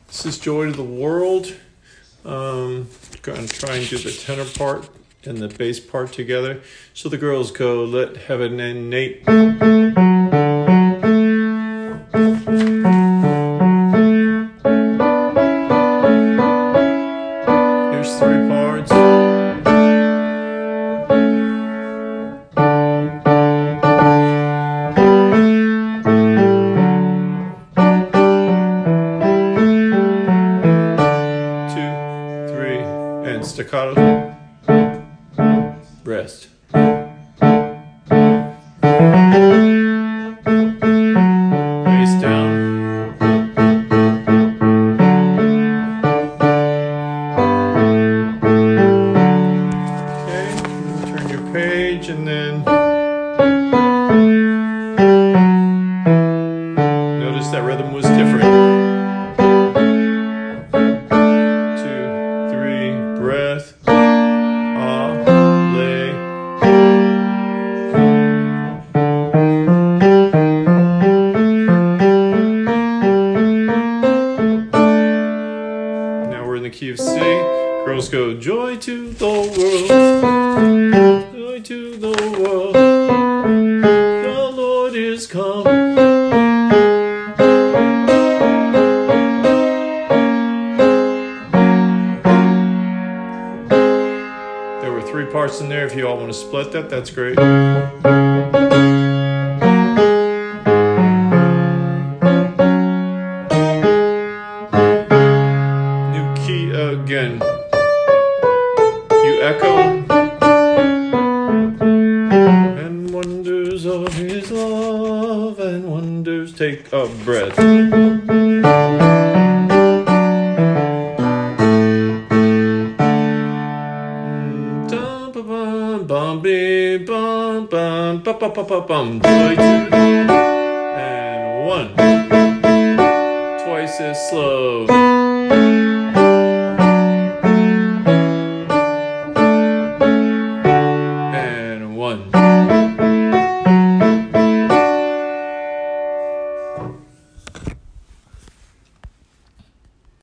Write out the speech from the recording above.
This is Joy to the World. Going to try and do the tenor part and the bass part together. So the girls go, let heaven and Nate. Here's three parts. And staccato, rest. Bass down. Okay, turn your page and then notice that rhythm was different. Breath, ah, lay. Now we're in the key of C. Girls go, joy to the world, joy to the world, the Lord is come. There were three parts in there. If you all want to split that, that's great. New key again. You echo. And wonders of his love and wonders. Take a breath. Bum bim bum bum bum bum bum bum. Joy to the and one. Twice as slow. And one.